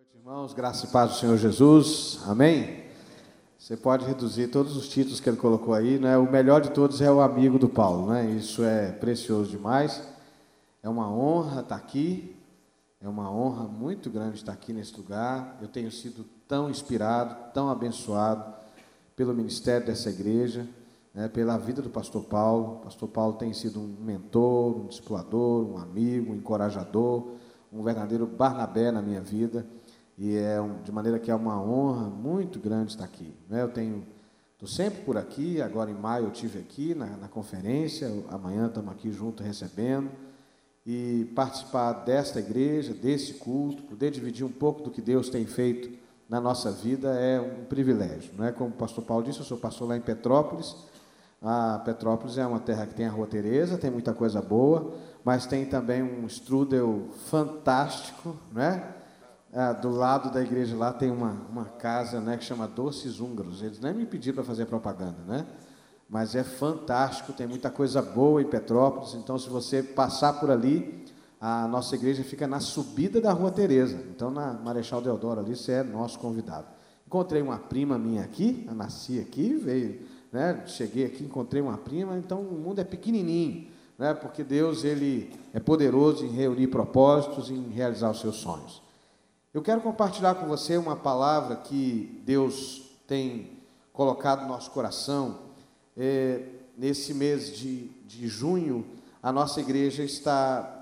Irmãos, graça e paz do Senhor Jesus, amém? Você pode reduzir todos os títulos que ele colocou aí, né? O melhor de todos é o amigo do Paulo, né? Isso é precioso demais, é uma honra estar aqui, é uma honra muito grande estar aqui nesse lugar. Eu tenho sido tão inspirado, tão abençoado pelo ministério dessa igreja, né? Pela vida do pastor Paulo. O pastor Paulo tem sido um mentor, um discipulador, um amigo, um encorajador, um verdadeiro Barnabé na minha vida. E de maneira que é uma honra muito grande estar aqui, né? Estou sempre por aqui. Agora em maio eu estive aqui na conferência, amanhã estamos aqui juntos recebendo, e participar desta igreja, desse culto, poder dividir um pouco do que Deus tem feito na nossa vida é um privilégio, não é? Como o pastor Paulo disse, eu sou pastor lá em Petrópolis. Petrópolis é uma terra que tem a Rua Teresa, tem muita coisa boa, mas tem também um strudel fantástico, não é? Do lado da igreja lá tem uma casa, né, que chama Doces Húngaros. Eles nem me pediram para fazer propaganda, né? Mas é fantástico, tem muita coisa boa em Petrópolis. Então, se você passar por ali, a nossa igreja fica na subida da Rua Teresa. Então, na Marechal Deodoro ali, você é nosso convidado. Encontrei uma prima minha aqui, eu nasci aqui, veio, né? Cheguei aqui, encontrei uma prima. Então, o mundo é pequenininho, né? Porque Deus, ele é poderoso em reunir propósitos e em realizar os seus sonhos. Eu quero compartilhar com você uma palavra que Deus tem colocado no nosso coração. Nesse mês de junho, a nossa igreja está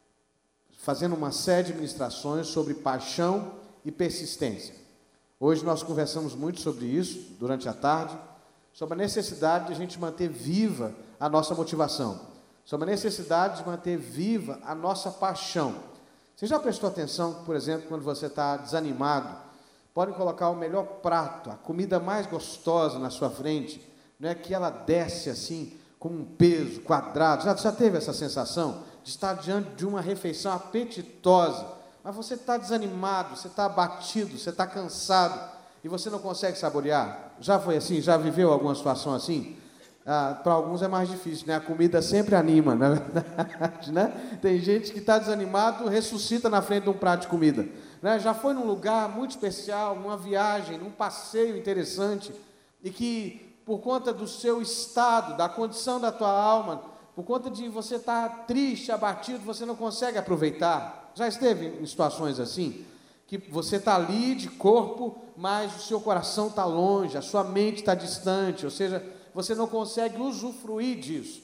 fazendo uma série de ministrações sobre paixão e persistência. Hoje nós conversamos muito sobre isso, durante a tarde, sobre a necessidade de a gente manter viva a nossa motivação, sobre a necessidade de manter viva a nossa paixão. Você já prestou atenção, por exemplo, quando você está desanimado, podem colocar o melhor prato, a comida mais gostosa na sua frente, não é que ela desce assim, como um peso quadrado. Já teve essa sensação de estar diante de uma refeição apetitosa, mas você está desanimado, você está abatido, você está cansado, e você não consegue saborear? Já foi assim? Já viveu alguma situação assim? Para alguns é mais difícil, né? A comida sempre anima, na verdade, né? Tem gente que está desanimado, ressuscita na frente de um prato de comida, né? Já foi num lugar muito especial, numa viagem, num passeio interessante, e que por conta do seu estado, da condição da tua alma, por conta de você estar triste, abatido, você não consegue aproveitar. Já esteve em situações assim? Que você está ali de corpo, mas o seu coração está longe, a sua mente está distante, ou seja, você não consegue usufruir disso.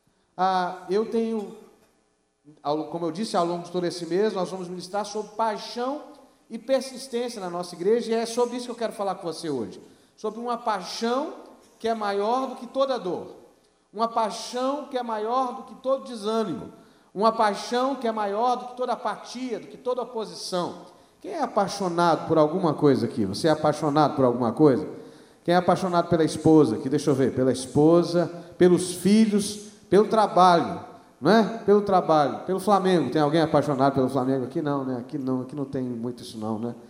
Eu tenho, como eu disse, ao longo de todo esse mês, nós vamos ministrar sobre paixão e persistência na nossa igreja, e é sobre isso que eu quero falar com você hoje. Sobre uma paixão que é maior do que toda dor, uma paixão que é maior do que todo desânimo, uma paixão que é maior do que toda apatia, do que toda oposição. Quem é apaixonado por alguma coisa aqui? Você é apaixonado por alguma coisa? Quem é apaixonado pela esposa, aqui, deixa eu ver, pela esposa, pelos filhos, pelo trabalho, não é? Pelo trabalho, pelo Flamengo. Tem alguém apaixonado pelo Flamengo aqui? Não, né? Aqui não tem muito isso não, né?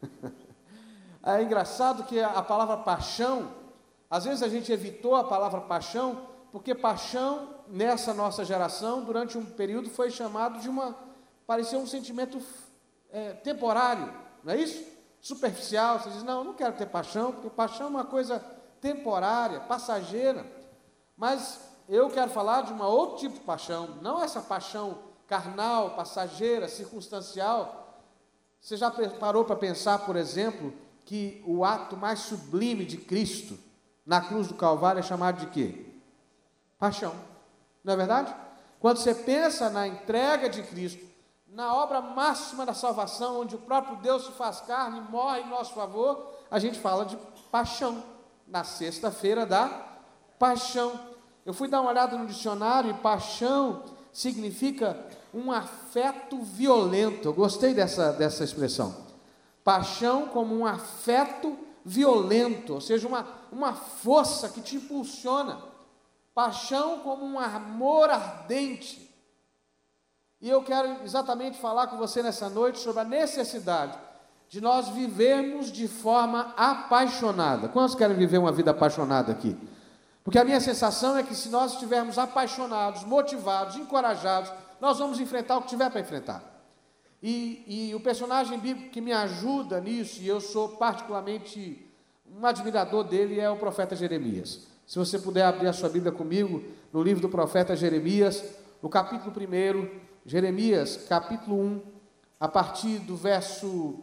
É engraçado que a palavra paixão, às vezes a gente evitou a palavra paixão, porque paixão, nessa nossa geração, durante um período, foi chamado parecia um sentimento temporário, não é isso? Superficial. Você diz, não, eu não quero ter paixão, porque paixão é uma coisa temporária, passageira. Mas eu quero falar de um outro tipo de paixão, não essa paixão carnal, passageira, circunstancial. Você já parou para pensar, por exemplo, que o ato mais sublime de Cristo na cruz do Calvário é chamado de quê? Paixão. Não é verdade? Quando você pensa na entrega de Cristo, na obra máxima da salvação, onde o próprio Deus se faz carne e morre em nosso favor, a gente fala de paixão, na sexta-feira da paixão. Eu fui dar uma olhada no dicionário, e paixão significa um afeto violento. Eu gostei dessa expressão. Paixão como um afeto violento, ou seja, uma força que te impulsiona. Paixão como um amor ardente. E eu quero exatamente falar com você nessa noite sobre a necessidade de nós vivermos de forma apaixonada. Quantos querem viver uma vida apaixonada aqui? Porque a minha sensação é que se nós estivermos apaixonados, motivados, encorajados, nós vamos enfrentar o que tiver para enfrentar. E o personagem bíblico que me ajuda nisso, e eu sou particularmente um admirador dele, é o profeta Jeremias. Se você puder abrir a sua Bíblia comigo, no livro do profeta Jeremias, no capítulo 1, Jeremias, capítulo 1, a partir do verso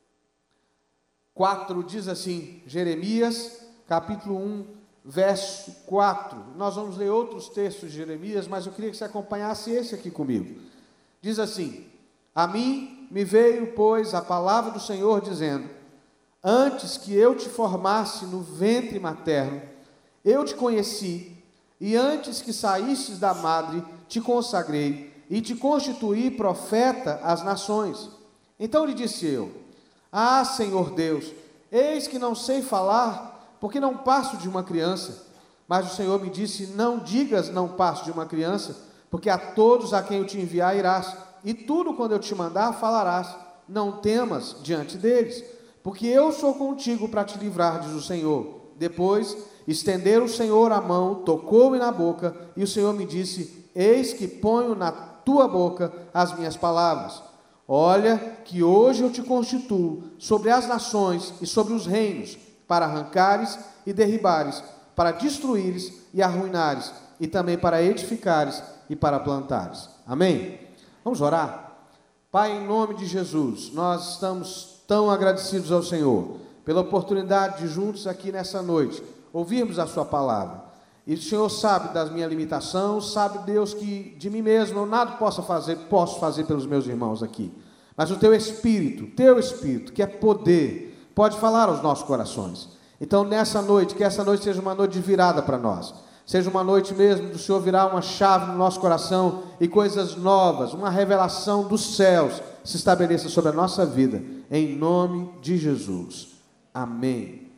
4, diz assim, Jeremias, capítulo 1, verso 4. Nós vamos ler outros textos de Jeremias, mas eu queria que você acompanhasse esse aqui comigo. Diz assim: a mim me veio, pois, a palavra do Senhor, dizendo: antes que eu te formasse no ventre materno, eu te conheci, e antes que saísses da madre, te consagrei, e te constituí profeta às nações. Então lhe disse eu: ah, Senhor Deus, eis que não sei falar, porque não passo de uma criança. Mas o Senhor me disse: não digas não passo de uma criança, porque a todos a quem eu te enviar irás, e tudo quando eu te mandar falarás. Não temas diante deles, porque eu sou contigo para te livrar, diz o Senhor. Depois, estender o Senhor a mão, tocou-me na boca, e o Senhor me disse: eis que ponho na tua boca as minhas palavras. Olha que hoje eu te constituo sobre as nações e sobre os reinos, para arrancares e derribares, para destruíres e arruinares, e também para edificares e para plantares. Amém? Vamos orar? Pai, em nome de Jesus, nós estamos tão agradecidos ao Senhor pela oportunidade de juntos aqui nessa noite ouvirmos a sua palavra. E o Senhor sabe das minhas limitações, sabe, Deus, que de mim mesmo eu nada posso fazer pelos meus irmãos aqui. Mas o teu Espírito, que é poder, pode falar aos nossos corações. Então, nessa noite, que essa noite seja uma noite de virada para nós. Seja uma noite mesmo do Senhor virar uma chave no nosso coração e coisas novas, uma revelação dos céus se estabeleça sobre a nossa vida. Em nome de Jesus. Amém.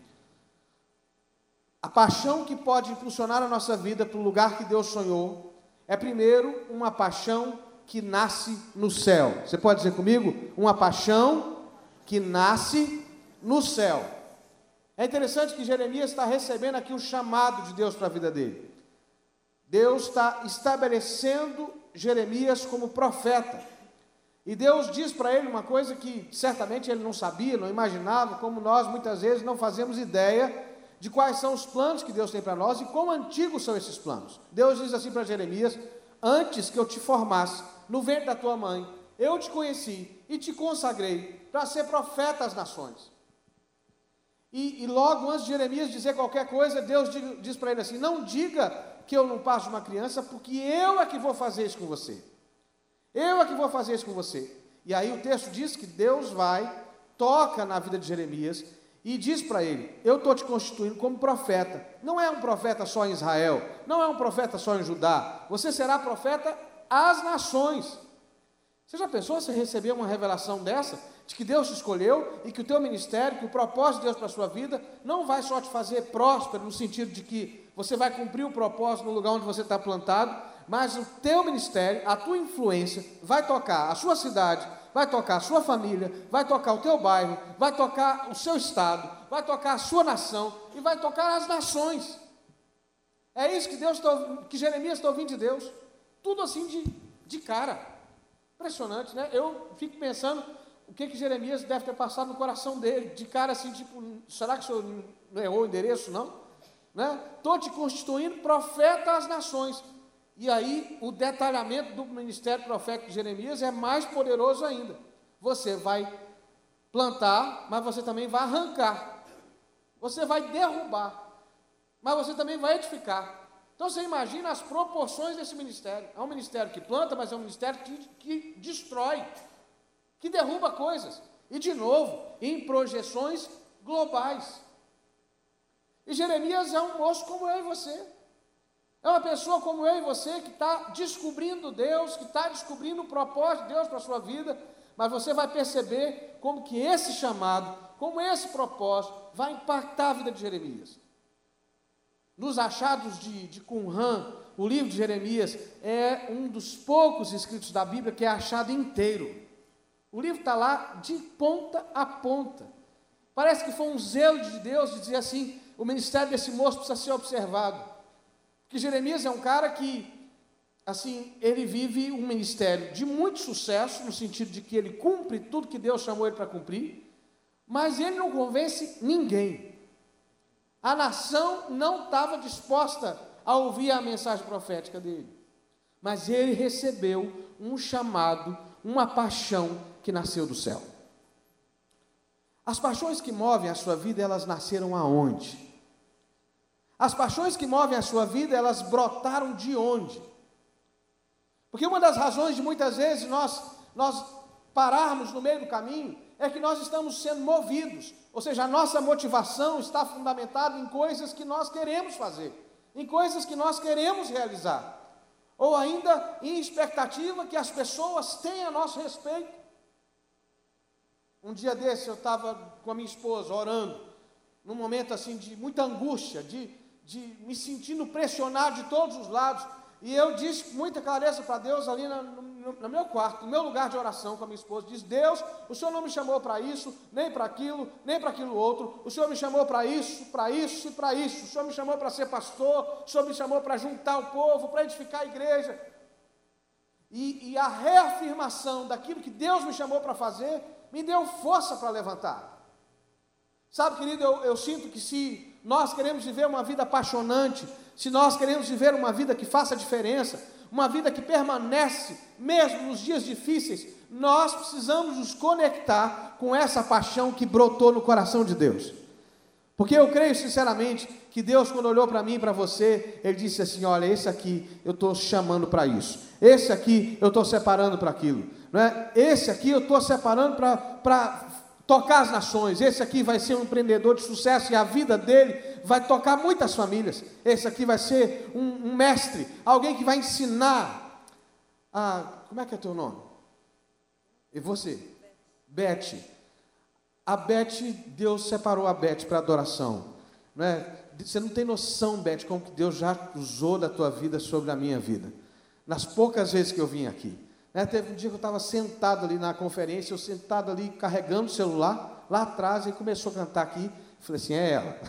A paixão que pode impulsionar a nossa vida para o lugar que Deus sonhou é, primeiro, uma paixão que nasce no céu. Você pode dizer comigo? Uma paixão que nasce no céu. É interessante que Jeremias está recebendo aqui o chamado de Deus para a vida dele. Deus está estabelecendo Jeremias como profeta. E Deus diz para ele uma coisa que certamente ele não sabia, não imaginava, como nós muitas vezes não fazemos ideia de quais são os planos que Deus tem para nós e quão antigos são esses planos. Deus diz assim para Jeremias: antes que eu te formasse no ventre da tua mãe, eu te conheci e te consagrei para ser profeta às nações. E logo antes de Jeremias dizer qualquer coisa, Deus diz para ele assim: não diga que eu não passo de uma criança, porque eu é que vou fazer isso com você. Eu é que vou fazer isso com você. E aí o texto diz que Deus toca na vida de Jeremias e diz para ele: eu estou te constituindo como profeta. Não é um profeta só em Israel, não é um profeta só em Judá, você será profeta às nações. Você já pensou se receber uma revelação dessa, de que Deus te escolheu e que o teu ministério, que o propósito de Deus para a sua vida, não vai só te fazer próspero, no sentido de que você vai cumprir o propósito no lugar onde você está plantado, mas o teu ministério, a tua influência, vai tocar a sua cidade, vai tocar a sua família, vai tocar o teu bairro, vai tocar o seu estado, vai tocar a sua nação e vai tocar as nações. É isso que Jeremias está ouvindo de Deus. Tudo assim de cara. Impressionante, né? Eu fico pensando o que Jeremias deve ter passado no coração dele, de cara assim, tipo, será que o senhor não errou o endereço, não? Estou te constituindo profeta às nações. E aí, o detalhamento do ministério profético de Jeremias é mais poderoso ainda. Você vai plantar, mas você também vai arrancar. Você vai derrubar, mas você também vai edificar. Então, você imagina as proporções desse ministério. É um ministério que planta, mas é um ministério que destrói, que derruba coisas. E, de novo, em projeções globais. E Jeremias é um moço como eu e você. É uma pessoa como eu e você que está descobrindo Deus, que está descobrindo o propósito de Deus para a sua vida, mas você vai perceber como que esse chamado, como esse propósito, vai impactar a vida de Jeremias. Nos achados de Qumran, o livro de Jeremias é um dos poucos escritos da Bíblia que é achado inteiro. O livro está lá de ponta a ponta. Parece que foi um zelo de Deus de dizer assim: o ministério desse moço precisa ser observado. Porque Jeremias é um cara que assim, ele vive um ministério de muito sucesso, no sentido de que ele cumpre tudo que Deus chamou ele para cumprir, mas ele não convence ninguém. A nação não estava disposta a ouvir a mensagem profética dele, mas ele recebeu um chamado, uma paixão que nasceu do céu. As paixões que movem a sua vida, elas nasceram aonde? As paixões que movem a sua vida, elas brotaram de onde? Porque uma das razões de muitas vezes nós pararmos no meio do caminho é que nós estamos sendo movidos, ou seja, a nossa motivação está fundamentada em coisas que nós queremos fazer, em coisas que nós queremos realizar, ou ainda em expectativa que as pessoas tenham a nosso respeito. Um dia desse eu estava com a minha esposa orando, num momento assim de muita angústia, de me sentindo pressionado de todos os lados, e eu disse com muita clareza para Deus ali no meu quarto, no meu lugar de oração com a minha esposa, diz: Deus, o Senhor não me chamou para isso, nem para aquilo outro, o Senhor me chamou para isso e para isso, o Senhor me chamou para ser pastor, o Senhor me chamou para juntar o povo, para edificar a igreja, e a reafirmação daquilo que Deus me chamou para fazer, me deu força para levantar. Sabe, querido, eu sinto que se nós queremos viver uma vida apaixonante, se nós queremos viver uma vida que faça diferença, uma vida que permanece, mesmo nos dias difíceis, nós precisamos nos conectar com essa paixão que brotou no coração de Deus. Porque eu creio sinceramente que Deus, quando olhou para mim e para você, Ele disse assim: olha, esse aqui eu estou chamando para isso, esse aqui eu estou separando para aquilo, não é? Esse aqui eu estou separando para tocar as nações, esse aqui vai ser um empreendedor de sucesso e a vida dele vai tocar muitas famílias, esse aqui vai ser um mestre, alguém que vai ensinar como é que é teu nome? E você? Beth. A Beth, Deus separou a Beth para adoração, não é? Você não tem noção, Beth, como que Deus já usou da tua vida sobre a minha vida, nas poucas vezes que eu vim aqui. Teve um dia que eu estava sentado ali na conferência, eu sentado ali carregando o celular, lá atrás, e começou a cantar aqui, falei assim: é ela,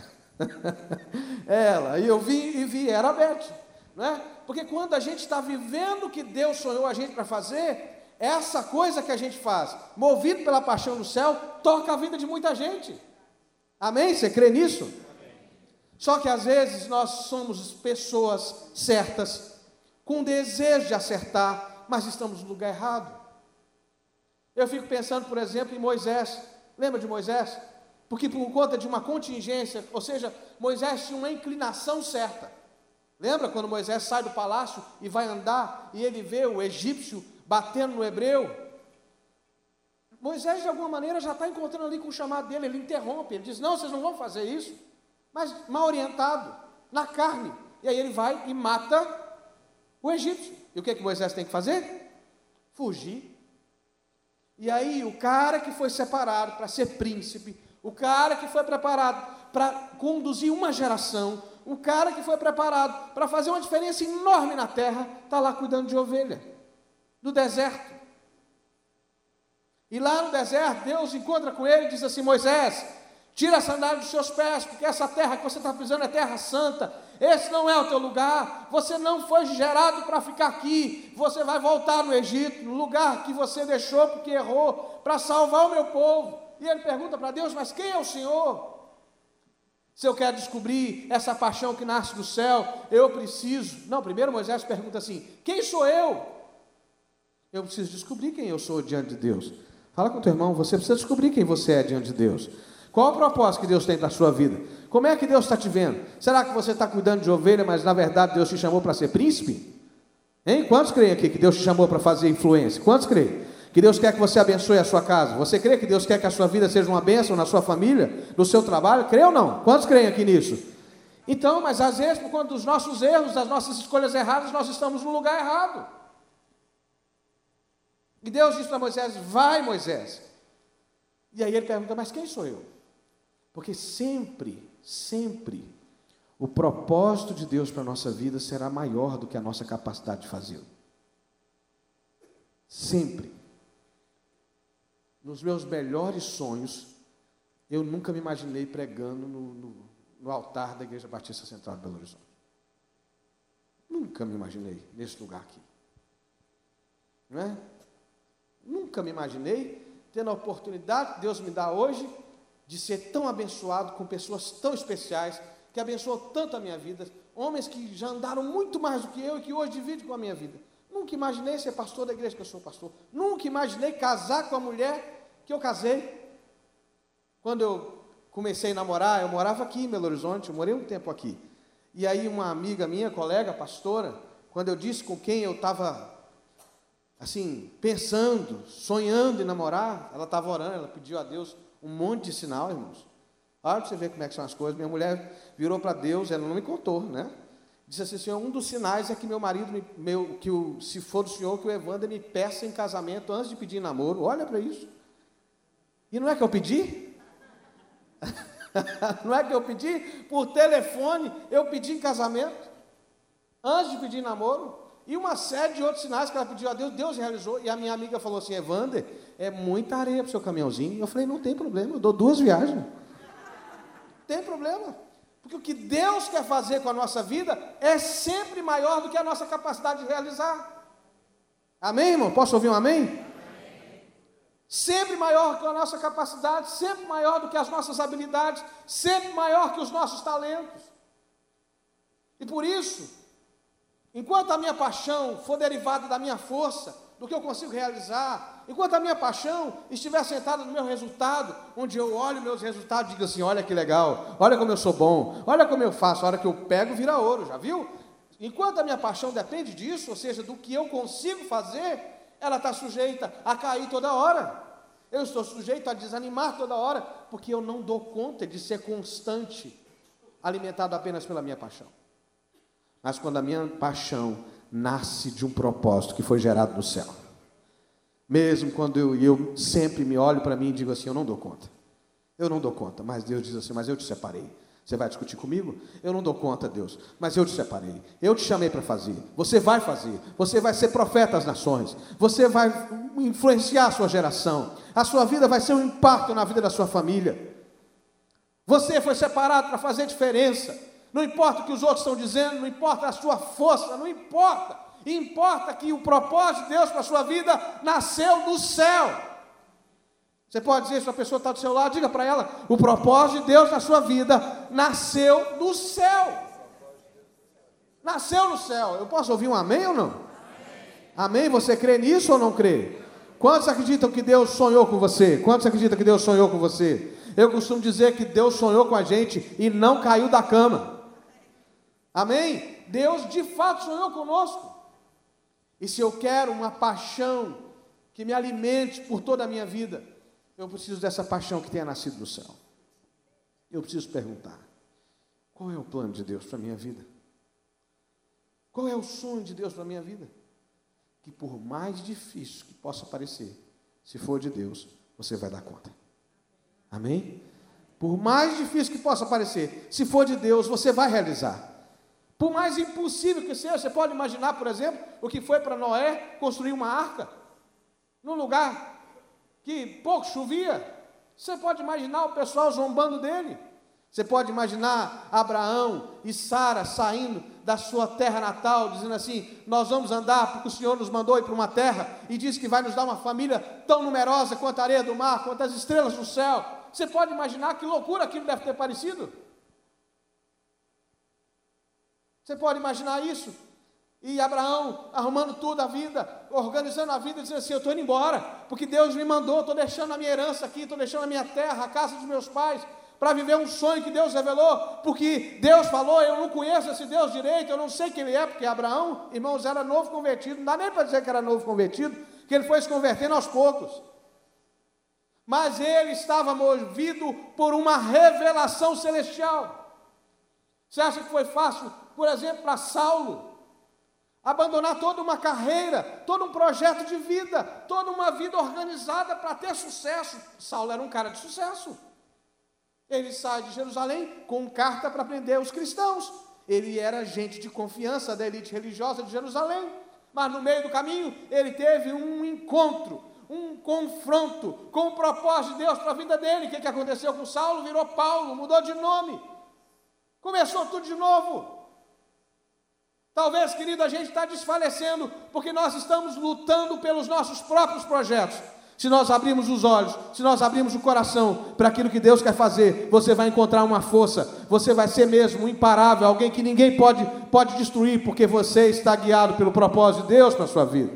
é ela, e eu vi, era a Beth, porque quando a gente está vivendo o que Deus sonhou a gente para fazer, essa coisa que a gente faz, movido pela paixão do céu, toca a vida de muita gente, amém? Você crê nisso? Amém. Só que às vezes nós somos pessoas certas, com desejo de acertar, mas estamos no lugar errado. Eu fico pensando, por exemplo, em Moisés. Lembra de Moisés? Porque por conta de uma contingência, ou seja, Moisés tinha uma inclinação certa. Lembra quando Moisés sai do palácio e vai andar e ele vê o egípcio batendo no hebreu? Moisés, de alguma maneira, já está encontrando ali com o chamado dele, ele interrompe, ele diz: não, vocês não vão fazer isso, mas mal orientado, na carne. E aí ele vai e mata o egípcio. E o que Moisés tem que fazer? Fugir. E aí o cara que foi separado para ser príncipe, o cara que foi preparado para conduzir uma geração, o cara que foi preparado para fazer uma diferença enorme na terra, está lá cuidando de ovelha, no deserto. E lá no deserto, Deus encontra com ele e diz assim: Moisés, tira a sandália dos seus pés, porque essa terra que você está pisando é terra santa, esse não é o teu lugar, você não foi gerado para ficar aqui, você vai voltar no Egito, no lugar que você deixou porque errou, para salvar o meu povo. E ele pergunta para Deus: mas quem é o Senhor? Se eu quero descobrir essa paixão que nasce do céu, eu preciso... Não, primeiro Moisés pergunta assim: quem sou eu? Eu preciso descobrir quem eu sou diante de Deus. Fala com o teu irmão, você precisa descobrir quem você é diante de Deus. Qual o propósito que Deus tem para a sua vida? Como é que Deus está te vendo? Será que você está cuidando de ovelha, mas na verdade Deus te chamou para ser príncipe? Hein? Quantos creem aqui que Deus te chamou para fazer influência? Quantos creem? Que Deus quer que você abençoe a sua casa? Você crê que Deus quer que a sua vida seja uma bênção na sua família, no seu trabalho? Crê ou não? Quantos creem aqui nisso? Então, mas às vezes, por conta dos nossos erros, das nossas escolhas erradas, nós estamos no lugar errado. E Deus diz para Moisés: vai, Moisés. E aí ele pergunta: mas quem sou eu? Porque sempre, o propósito de Deus para a nossa vida será maior do que a nossa capacidade de fazê-lo. Sempre. Nos meus melhores sonhos, eu nunca me imaginei pregando no altar da Igreja Batista Central de Belo Horizonte. nunca me imaginei nesse lugar aqui. Não é? Nunca me imaginei tendo a oportunidade que Deus me dá hoje de ser tão abençoado com pessoas tão especiais, que abençoam tanto a minha vida, homens que já andaram muito mais do que eu e que hoje dividem com a minha vida. Nunca imaginei ser pastor da igreja que eu sou pastor. Nunca imaginei casar com a mulher que eu casei. Quando eu comecei a namorar, eu morava aqui em Belo Horizonte, eu morei um tempo aqui. E aí uma amiga minha, colega, pastora, quando eu disse com quem eu estava, assim, pensando, sonhando em namorar, ela estava orando, ela pediu a Deus um monte de sinal, irmãos. Olha para você ver como é que são as coisas. Minha mulher virou para Deus, ela não me contou, né? Disse assim: Senhor, um dos sinais é que meu marido, se for do Senhor, que o Evander me peça em casamento antes de pedir namoro. Olha para isso. E não é que eu pedi? Não é que eu pedi? Por telefone, eu pedi em casamento, antes de pedir namoro. E uma série de outros sinais que ela pediu a Deus, Deus realizou. E a minha amiga falou assim: Evander, é muita areia para o seu caminhãozinho. Eu falei: não tem problema, eu dou 2 viagens. Não tem problema. Porque o que Deus quer fazer com a nossa vida é sempre maior do que a nossa capacidade de realizar. Amém, irmão? Posso ouvir um amém? Amém. Sempre maior que a nossa capacidade, sempre maior do que as nossas habilidades, sempre maior que os nossos talentos. E por isso, enquanto a minha paixão for derivada da minha força, do que eu consigo realizar, enquanto a minha paixão estiver sentada no meu resultado, onde eu olho meus resultados e digo assim: olha que legal, olha como eu sou bom, olha como eu faço, a hora que eu pego vira ouro, já viu? Enquanto a minha paixão depende disso, ou seja, do que eu consigo fazer, ela está sujeita a cair toda hora. Eu estou sujeito a desanimar toda hora, porque eu não dou conta de ser constante, alimentado apenas pela minha paixão. Mas quando a minha paixão nasce de um propósito que foi gerado no céu, mesmo quando eu sempre me olho para mim e digo assim: eu não dou conta, mas Deus diz assim: mas eu te separei. Você vai discutir comigo? Eu não dou conta, Deus, mas eu te separei, eu te chamei para fazer, você vai fazer, você vai ser profeta às nações, você vai influenciar a sua geração, a sua vida vai ser um impacto na vida da sua família, você foi separado para fazer diferença. Não importa o que os outros estão dizendo, não importa a sua força, não importa, importa que o propósito de Deus para a sua vida nasceu do céu. Você pode dizer, se a pessoa está do seu lado, diga para ela: o propósito de Deus na sua vida nasceu do céu. Nasceu no céu. Eu posso ouvir um amém ou não? Amém. Amém? Você crê nisso ou não crê? Quantos acreditam que Deus sonhou com você? Quantos acreditam que Deus sonhou com você? Eu costumo dizer que Deus sonhou com a gente e não caiu da cama. Amém? Deus de fato sonhou conosco. E se eu quero uma paixão que me alimente por toda a minha vida, eu preciso dessa paixão que tenha nascido do céu. Eu preciso perguntar: qual é o plano de Deus para a minha vida? Qual é o sonho de Deus para a minha vida? Que por mais difícil que possa parecer, se for de Deus, você vai dar conta. Amém? Por mais difícil que possa parecer, se for de Deus, você vai realizar. Por mais impossível que seja, você pode imaginar, por exemplo, o que foi para Noé construir uma arca, num lugar que pouco chovia. Você pode imaginar o pessoal zombando dele. Você pode imaginar Abraão e Sara saindo da sua terra natal, dizendo assim: nós vamos andar porque o Senhor nos mandou ir para uma terra e disse que vai nos dar uma família tão numerosa quanto a areia do mar, quanto as estrelas do céu. Você pode imaginar que loucura aquilo deve ter parecido? Você pode imaginar isso? E Abraão arrumando tudo a vida, organizando a vida, dizendo assim: eu estou indo embora, porque Deus me mandou, estou deixando a minha herança aqui, estou deixando a minha terra, a casa dos meus pais, para viver um sonho que Deus revelou, porque Deus falou. Eu não conheço esse Deus direito, eu não sei quem ele é, porque Abraão, irmãos, era novo convertido, não dá nem para dizer que era novo convertido, que ele foi se convertendo aos poucos. Mas ele estava movido por uma revelação celestial. Você acha que foi fácil, por exemplo, para Saulo abandonar toda uma carreira, todo um projeto de vida, toda uma vida organizada para ter sucesso? Saulo era um cara de sucesso. Ele sai de Jerusalém com carta para prender os cristãos. Ele era gente de confiança da elite religiosa de Jerusalém. Mas no meio do caminho, ele teve um encontro, um confronto com o propósito de Deus para a vida dele. O que aconteceu com Saulo? Virou Paulo, mudou de nome. Começou tudo de novo. Talvez, querido, a gente está desfalecendo porque nós estamos lutando pelos nossos próprios projetos. Se nós abrirmos os olhos, se nós abrirmos o coração para aquilo que Deus quer fazer, você vai encontrar uma força, você vai ser mesmo imparável, alguém que ninguém pode destruir, porque você está guiado pelo propósito de Deus para a sua vida.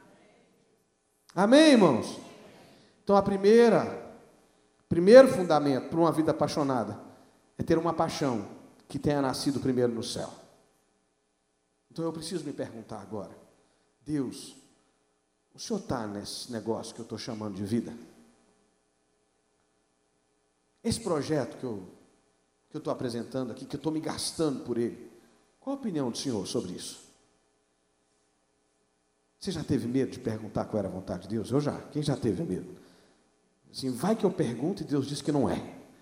Amém, irmãos? Então, primeiro fundamento para uma vida apaixonada é ter uma paixão que tenha nascido primeiro no céu. Então eu preciso me perguntar agora, Deus, o Senhor está nesse negócio que eu estou chamando de vida? Esse projeto que eu estou apresentando aqui, que eu estou me gastando por ele, qual a opinião do Senhor sobre isso? Você já teve medo de perguntar qual era a vontade de Deus? Eu já. Quem já teve medo? Assim, vai que eu pergunto e Deus diz que não é.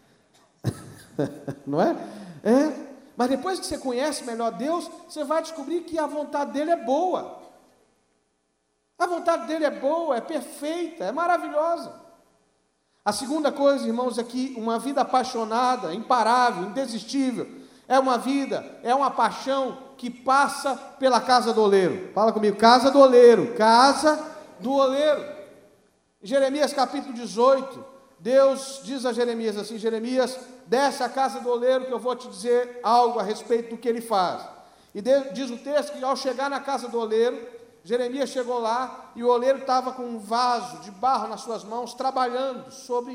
Não é? É. Mas depois que você conhece melhor Deus, você vai descobrir que a vontade dele é boa. A vontade dele é boa, é perfeita, é maravilhosa. A segunda coisa, irmãos, é que uma vida apaixonada, imparável, indesistível, é uma paixão que passa pela casa do oleiro. Fala comigo, casa do oleiro, casa do oleiro. Em Jeremias capítulo 18, Deus diz a Jeremias assim, Jeremias, desce à casa do oleiro que eu vou te dizer algo a respeito do que ele faz. E diz o texto que ao chegar na casa do oleiro, Jeremias chegou lá e o oleiro estava com um vaso de barro nas suas mãos, trabalhando.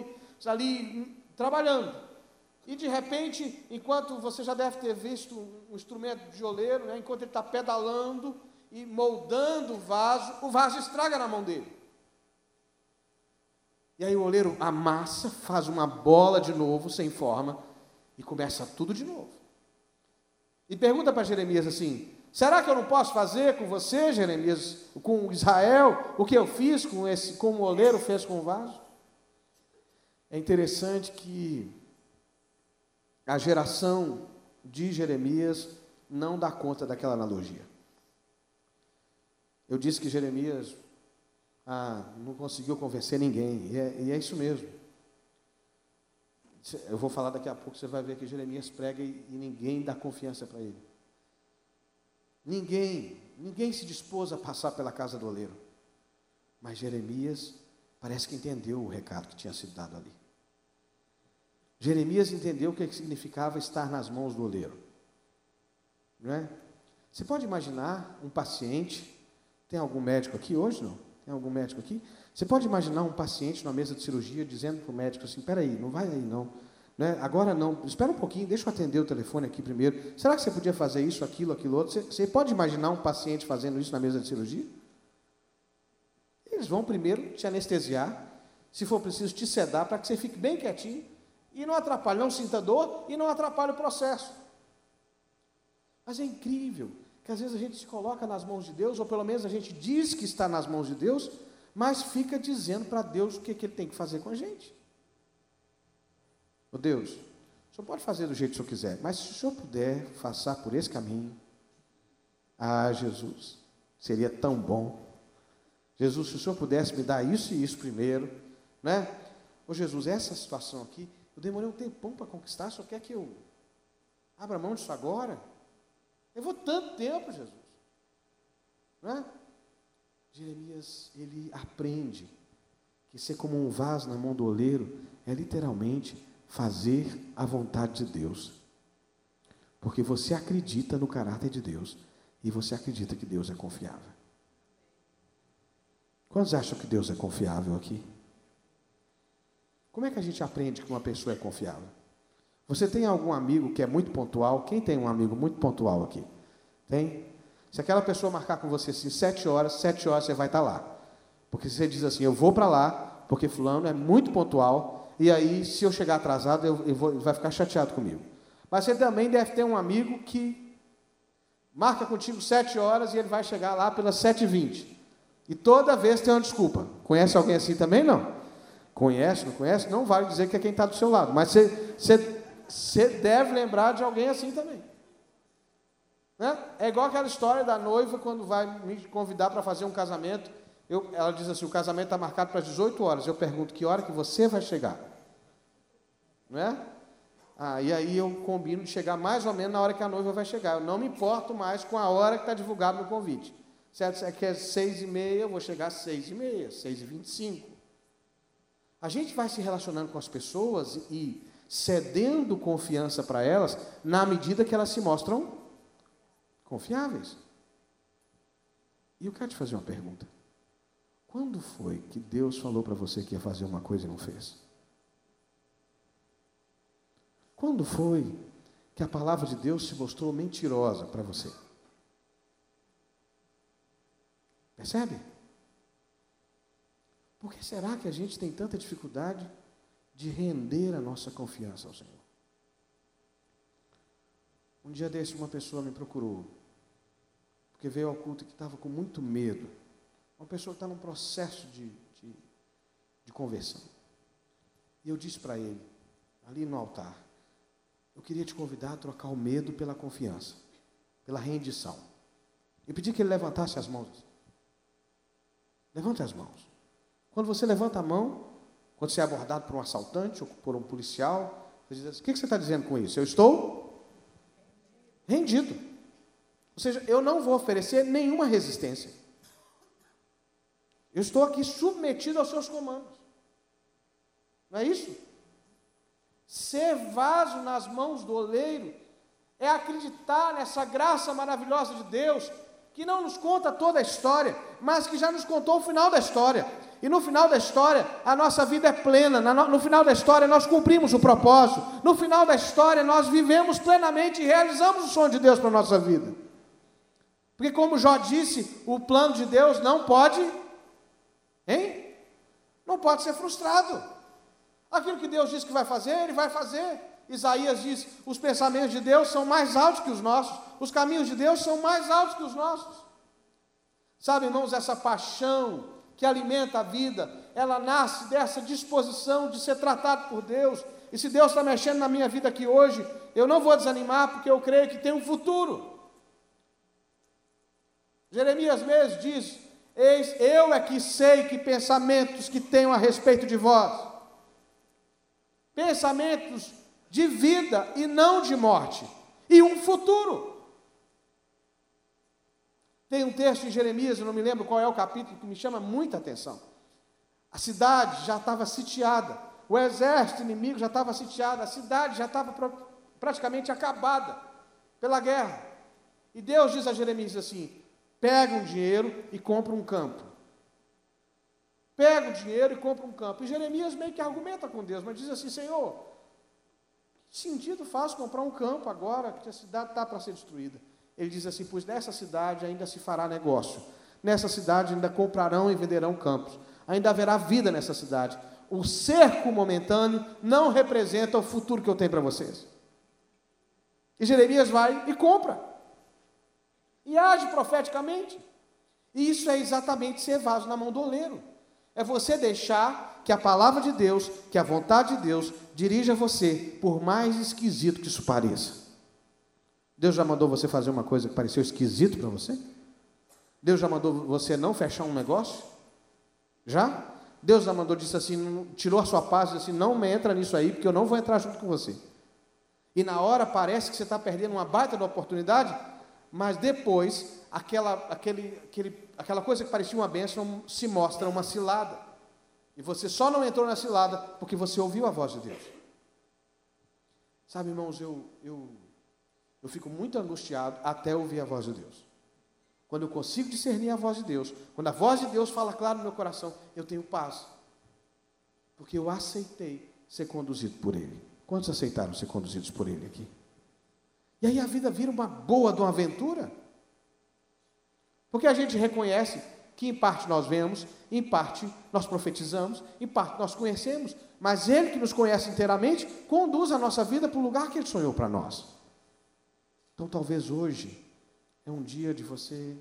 E de repente, enquanto você já deve ter visto um instrumento de oleiro, né, enquanto ele está pedalando e moldando o vaso estraga na mão dele. E aí o oleiro amassa, faz uma bola de novo, sem forma, e começa tudo de novo. E pergunta para Jeremias assim, será que eu não posso fazer com você, Jeremias, com Israel, o que eu fiz como o oleiro fez com o vaso? É interessante que a geração de Jeremias não dá conta daquela analogia. Eu disse que Jeremias não conseguiu convencer ninguém, e é isso mesmo. Eu vou falar daqui a pouco, você vai ver que Jeremias prega e ninguém dá confiança para ele. Ninguém se dispôs a passar pela casa do oleiro. Mas Jeremias parece que entendeu o recado que tinha sido dado ali. Jeremias entendeu o que significava estar nas mãos do oleiro. Não é? Você pode imaginar um paciente, tem algum médico aqui hoje, não? Tem algum médico aqui? Você pode imaginar um paciente numa mesa de cirurgia dizendo para o médico assim, espera aí, não vai aí não. Né? Agora não, espera um pouquinho, deixa eu atender o telefone aqui primeiro. Será que você podia fazer isso, aquilo outro? Você pode imaginar um paciente fazendo isso na mesa de cirurgia? Eles vão primeiro te anestesiar, se for preciso te sedar para que você fique bem quietinho e não atrapalhe, não sinta dor e não atrapalhe o processo. Mas é incrível que às vezes a gente se coloca nas mãos de Deus, ou pelo menos a gente diz que está nas mãos de Deus, mas fica dizendo para Deus o que Ele tem que fazer com a gente. Ô Deus, o Senhor pode fazer do jeito que o Senhor quiser, mas se o Senhor puder passar por esse caminho, Jesus, seria tão bom. Jesus, se o Senhor pudesse me dar isso e isso primeiro, né? Ô Jesus, essa situação aqui, eu demorei um tempão para conquistar, o Senhor quer que eu abra mão disso agora? Levou tanto tempo, Jesus. Né? Jeremias, ele aprende que ser como um vaso na mão do oleiro é literalmente fazer a vontade de Deus. Porque você acredita no caráter de Deus e você acredita que Deus é confiável. Quantos acham que Deus é confiável aqui? Como é que a gente aprende que uma pessoa é confiável? Você tem algum amigo que é muito pontual? Quem tem um amigo muito pontual aqui? Tem? Se aquela pessoa marcar com você assim, 7 horas você vai estar lá. Porque você diz assim, eu vou para lá, porque fulano é muito pontual, e aí, se eu chegar atrasado, ele vai ficar chateado comigo. Mas você também deve ter um amigo que marca contigo 7 horas e ele vai chegar lá pelas 7h20. E toda vez tem uma desculpa. Conhece alguém assim também? Não. Conhece, não conhece? Não vale dizer que é quem está do seu lado. Mas você deve lembrar de alguém assim também. Né? É igual aquela história da noiva quando vai me convidar para fazer um casamento. Ela diz assim, o casamento está marcado para as 18 horas. Eu pergunto, que hora que você vai chegar? Não é? E aí eu combino de chegar mais ou menos na hora que a noiva vai chegar. Eu não me importo mais com a hora que está divulgado no convite. Certo? É que é 6h30, eu vou chegar às 6h30, 6h25. A gente vai se relacionando com as pessoas e cedendo confiança para elas na medida que elas se mostram confiáveis. E eu quero te fazer uma pergunta. Quando foi que Deus falou para você que ia fazer uma coisa e não fez? Quando foi que a palavra de Deus se mostrou mentirosa para você? Percebe? Por que será que a gente tem tanta dificuldade de render a nossa confiança ao Senhor? Um dia desse, uma pessoa me procurou, porque veio ao culto que estava com muito medo. Uma pessoa que está num processo de conversão. E eu disse para ele, ali no altar, eu queria te convidar a trocar o medo pela confiança, pela rendição. E pedi que ele levantasse as mãos. Levante as mãos. Quando você levanta a mão, quando você é abordado por um assaltante ou por um policial, você diz assim, o que você está dizendo com isso? Eu estou rendido. Ou seja, eu não vou oferecer nenhuma resistência. Eu estou aqui submetido aos seus comandos. Não é isso? Ser vaso nas mãos do oleiro é acreditar nessa graça maravilhosa de Deus, que não nos conta toda a história, mas que já nos contou o final da história. E no final da história, a nossa vida é plena. No final da história, nós cumprimos o propósito. No final da história, nós vivemos plenamente e realizamos o sonho de Deus para a nossa vida. Porque, como Jó disse, o plano de Deus não pode, não pode ser frustrado. Aquilo que Deus diz que vai fazer, Ele vai fazer. Isaías diz, os pensamentos de Deus são mais altos que os nossos, os caminhos de Deus são mais altos que os nossos. Sabe, irmãos, essa paixão que alimenta a vida, ela nasce dessa disposição de ser tratado por Deus. E se Deus está mexendo na minha vida aqui hoje, eu não vou desanimar, porque eu creio que tem um futuro. Jeremias mesmo diz, eis, eu é que sei que pensamentos que tenho a respeito de vós, pensamentos de vida e não de morte, e um futuro. Tem um texto em Jeremias, eu não me lembro qual é o capítulo, que me chama muita atenção. A cidade já estava sitiada, o exército inimigo já estava sitiado, a cidade já estava praticamente acabada pela guerra. E Deus diz a Jeremias assim, pega um dinheiro e compra um campo. Pega o dinheiro e compra um campo. E Jeremias meio que argumenta com Deus, mas diz assim, Senhor, que sentido faz comprar um campo agora que a cidade está para ser destruída? Ele diz assim, pois nessa cidade ainda se fará negócio. Nessa cidade ainda comprarão e venderão campos. Ainda haverá vida nessa cidade. O cerco momentâneo não representa o futuro que eu tenho para vocês. E Jeremias vai e compra. E age profeticamente. E isso é exatamente ser vaso na mão do oleiro. É você deixar que a palavra de Deus, que a vontade de Deus, dirija você, por mais esquisito que isso pareça. Deus já mandou você fazer uma coisa que pareceu esquisito para você? Deus já mandou você não fechar um negócio? Já? Deus já mandou, disse assim, tirou a sua paz e disse assim, não me entra nisso aí, porque eu não vou entrar junto com você. E na hora parece que você está perdendo uma baita de oportunidade, mas depois, aquela coisa que parecia uma bênção se mostra uma cilada. E você só não entrou na cilada porque você ouviu a voz de Deus. Sabe, irmãos, eu fico muito angustiado até ouvir a voz de Deus. Quando eu consigo discernir a voz de Deus, quando a voz de Deus fala claro no meu coração, eu tenho paz. Porque eu aceitei ser conduzido por Ele. Quantos aceitaram ser conduzidos por Ele aqui? E aí a vida vira uma boa de uma aventura. Porque a gente reconhece que em parte nós vemos, em parte nós profetizamos, em parte nós conhecemos, mas Ele que nos conhece inteiramente, conduz a nossa vida para o lugar que Ele sonhou para nós. Então talvez hoje é um dia de você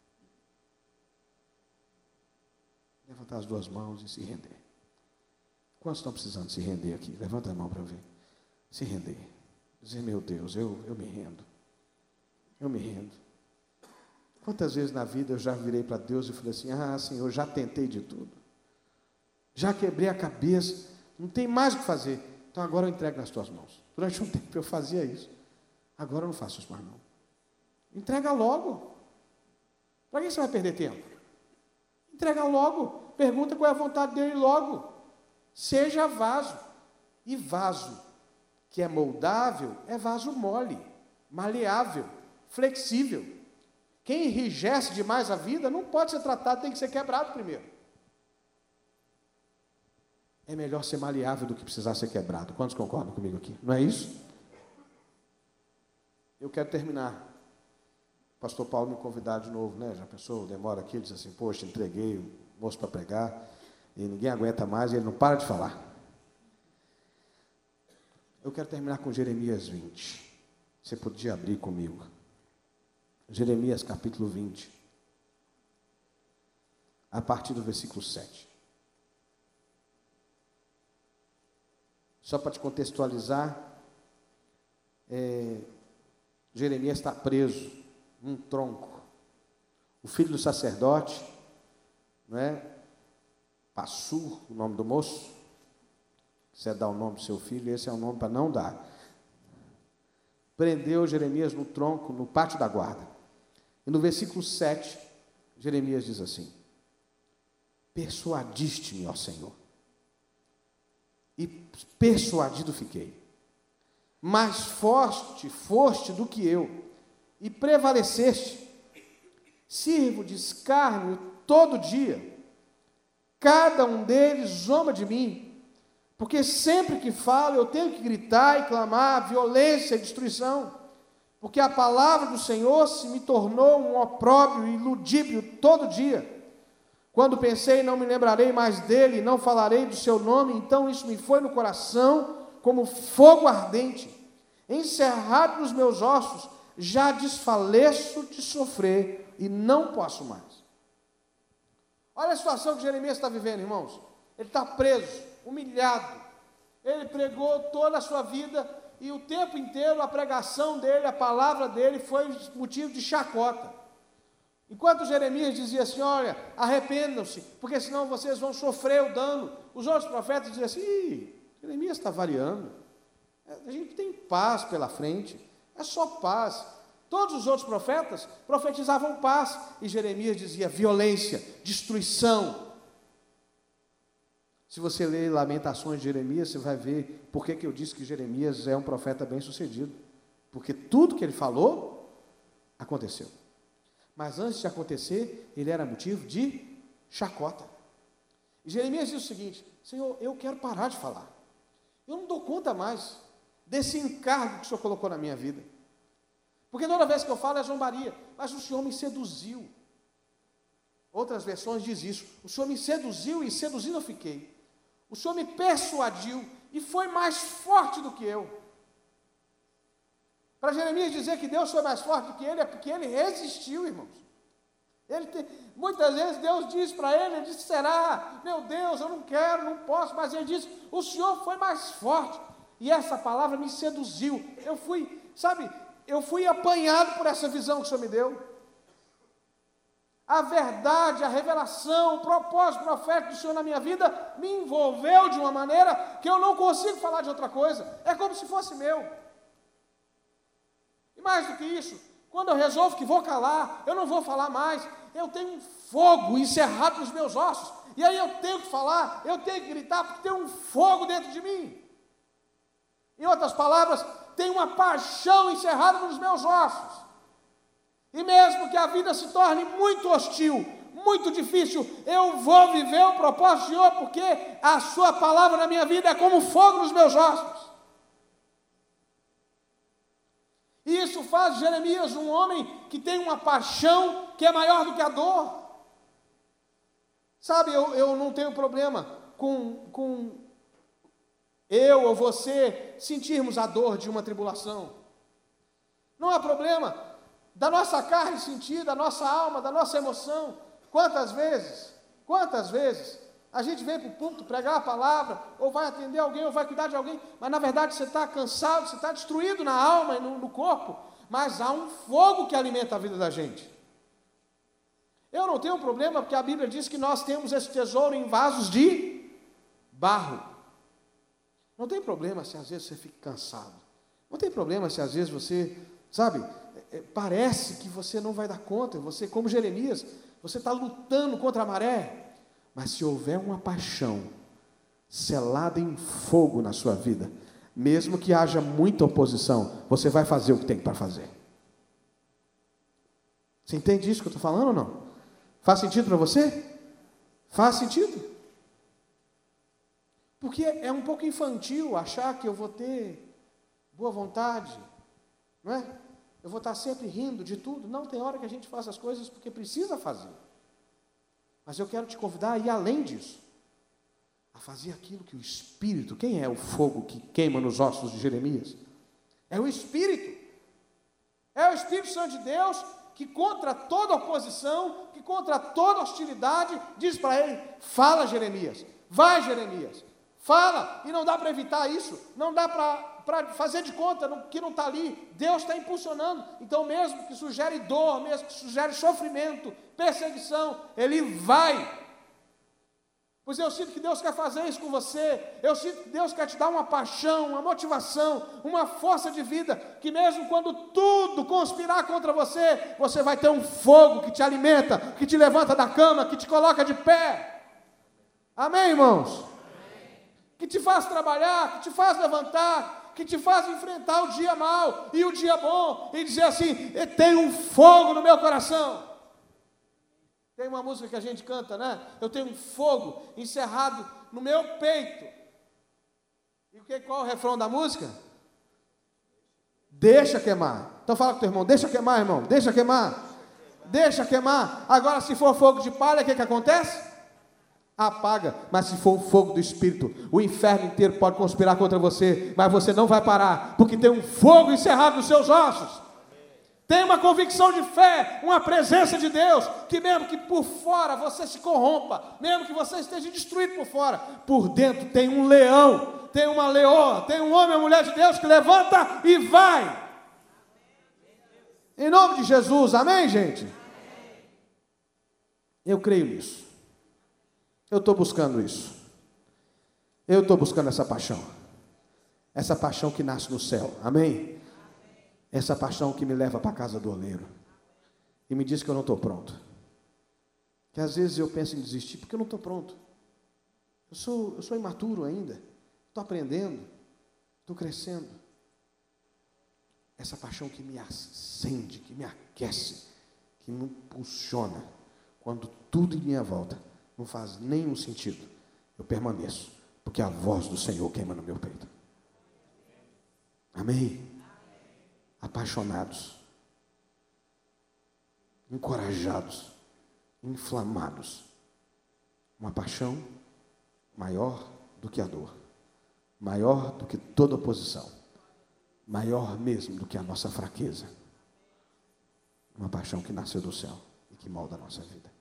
levantar as duas mãos e se render. Quantos estão precisando se render aqui? Levanta a mão para eu ver. Se render. Dizer, meu Deus, eu me rendo. Eu me rendo. Quantas vezes na vida eu já virei para Deus e falei assim, Senhor, já tentei de tudo. Já quebrei a cabeça, não tem mais o que fazer. então agora eu entrego nas tuas mãos. Durante um tempo eu fazia isso. Agora eu não faço isso mais não. Entrega logo. Para que você vai perder tempo? Entrega logo. Pergunta qual é a vontade dele logo. Seja vaso. E vaso que é moldável é vaso mole, maleável, flexível. Quem enrijece demais a vida não pode ser tratado, tem que ser quebrado primeiro. É melhor ser maleável do que precisar ser quebrado. Quantos concordam comigo aqui? Não é isso? Eu quero terminar. O pastor Paulo me convidar de novo, né? Já pensou, demora aqui, ele diz assim, poxa, entreguei o moço para pregar, e ninguém aguenta mais, e ele não para de falar. Eu quero terminar com Jeremias 20. Você podia abrir comigo. Jeremias capítulo 20. A partir do versículo 7. Só para te contextualizar, Jeremias está preso num tronco. O filho do sacerdote, não é? Passur, o nome do moço. Se é dar o nome do seu filho, esse é o nome para não dar. Prendeu Jeremias no tronco, no pátio da guarda. E no versículo 7, Jeremias diz assim: persuadiste-me, ó Senhor, e persuadido fiquei. Mais forte foste do que eu, e prevaleceste. Sirvo de escárnio todo dia. Cada um deles zomba de mim, porque sempre que falo eu tenho que gritar e clamar violência e destruição, porque a palavra do Senhor se me tornou um opróbrio e ludíbrio todo dia. Quando pensei, não me lembrarei mais dele, não falarei do seu nome, então isso me foi no coração como fogo ardente, encerrado nos meus ossos, já desfaleço de sofrer e não posso mais. Olha a situação que Jeremias está vivendo, irmãos. Ele está preso, humilhado. Ele pregou toda a sua vida e o tempo inteiro a pregação dele, a palavra dele foi motivo de chacota. Enquanto Jeremias dizia assim, olha, arrependam-se, porque senão vocês vão sofrer o dano. Os outros profetas diziam assim, Jeremias está variando. A gente tem paz pela frente, é só paz. Todos os outros profetas profetizavam paz, e Jeremias dizia violência, destruição. Se você ler Lamentações de Jeremias, você vai ver por que eu disse que Jeremias é um profeta bem-sucedido. Porque tudo que ele falou, aconteceu. Mas antes de acontecer, ele era motivo de chacota. E Jeremias diz o seguinte, Senhor, eu quero parar de falar. Eu não dou conta mais desse encargo que o Senhor colocou na minha vida. Porque toda vez que eu falo é zombaria, mas o Senhor me seduziu. Outras versões diz isso, o Senhor me seduziu e seduzido eu fiquei. O Senhor me persuadiu e foi mais forte do que eu. Para Jeremias dizer que Deus foi mais forte do que ele, é porque ele resistiu, irmãos. Muitas vezes Deus diz para ele, ele diz, será? Meu Deus, eu não quero, não posso, mas ele diz, o Senhor foi mais forte. E essa palavra me seduziu. Eu fui apanhado por essa visão que o Senhor me deu. A verdade, a revelação, o propósito profético do Senhor na minha vida me envolveu de uma maneira que eu não consigo falar de outra coisa. É como se fosse meu. E mais do que isso, quando eu resolvo que vou calar, eu não vou falar mais, eu tenho um fogo encerrado nos meus ossos, e aí eu tenho que falar, eu tenho que gritar, porque tem um fogo dentro de mim. Em outras palavras, tem uma paixão encerrada nos meus ossos. E mesmo que a vida se torne muito hostil, muito difícil, eu vou viver o propósito do Senhor, porque a sua palavra na minha vida é como fogo nos meus ossos. E isso faz de Jeremias um homem que tem uma paixão que é maior do que a dor. Sabe, eu não tenho problema com eu ou você sentirmos a dor de uma tribulação. Não há problema da nossa carne sentir, da nossa alma, da nossa emoção. Quantas vezes a gente vem para o púlpito pregar a palavra, ou vai atender alguém, ou vai cuidar de alguém, mas na verdade você está cansado, você está destruído na alma e no corpo, mas há um fogo que alimenta a vida da gente. Eu não tenho problema, porque a Bíblia diz que nós temos esse tesouro em vasos de barro. Não tem problema se às vezes você fica cansado. Não tem problema se às vezes você, sabe, parece que você não vai dar conta. Você, como Jeremias, você está lutando contra a maré. Mas se houver uma paixão selada em fogo na sua vida, mesmo que haja muita oposição, você vai fazer o que tem para fazer. Você entende isso que eu estou falando ou não? Faz sentido para você? Faz sentido? Porque é um pouco infantil achar que eu vou ter boa vontade, não é? Eu vou estar sempre rindo de tudo. Não, tem hora que a gente faz as coisas porque precisa fazer. Mas eu quero te convidar a ir além disso, a fazer aquilo que o Espírito, quem é o fogo que queima nos ossos de Jeremias? É o Espírito. É o Espírito Santo de Deus que contra toda oposição, que contra toda hostilidade, diz para ele: fala, Jeremias, vai, Jeremias, fala. E não dá para evitar isso, não dá para fazer de conta que não está ali. Deus está impulsionando. Então, mesmo que sugere dor, mesmo que sugere sofrimento, perseguição, ele vai. Pois eu sinto que Deus quer fazer isso com você. Eu sinto que Deus quer te dar uma paixão, uma motivação, uma força de vida, que mesmo quando tudo conspirar contra você, você vai ter um fogo que te alimenta, que te levanta da cama, que te coloca de pé. Amém, irmãos? Que te faz trabalhar, que te faz levantar, que te faz enfrentar o dia mau e o dia bom, e dizer assim: tem um fogo no meu coração. Tem uma música que a gente canta, né? Eu tenho um fogo encerrado no meu peito. E qual é o refrão da música? Deixa queimar. Então fala com o teu irmão: deixa queimar, irmão, deixa queimar. Deixa queimar. Agora, se for fogo de palha, o que acontece? Apaga. Mas se for o fogo do Espírito, o inferno inteiro pode conspirar contra você, mas você não vai parar, porque tem um fogo encerrado nos seus ossos. Tem uma convicção de fé, uma presença de Deus, que mesmo que por fora você se corrompa, mesmo que você esteja destruído por fora, por dentro tem um leão, tem uma leoa, tem um homem ou mulher de Deus que levanta e vai. Em nome de Jesus, amém, gente? Eu creio nisso. Eu estou buscando isso. Eu estou buscando essa paixão que nasce no céu, amém? Essa paixão que me leva para a casa do oleiro e me diz que eu não estou pronto. Que às vezes eu penso em desistir porque eu não estou pronto. Eu sou imaturo ainda. Estou aprendendo. Estou crescendo. Essa paixão que me acende, que me aquece, que me impulsiona. Quando tudo em minha volta não faz nenhum sentido, eu permaneço, porque a voz do Senhor queima no meu peito. Amém? Apaixonados, encorajados, inflamados. Uma paixão maior do que a dor, maior do que toda oposição, maior mesmo do que a nossa fraqueza. Uma paixão que nasceu do céu e que molda a nossa vida.